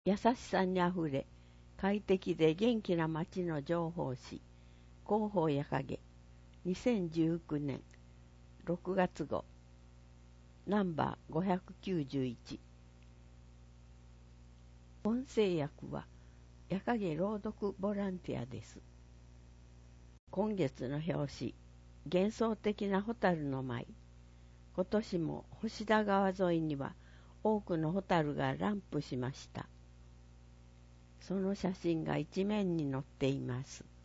優しさにあふれ、快適で元気な街の情報誌、広報や影、2019年6月号、ナンバー591。音声訳は、やかげ朗読ボランティアです。今月の表紙、幻想的なホタルの舞。今年も星田川沿いには多くのホタルが乱舞しました。その写真が一面に載っています。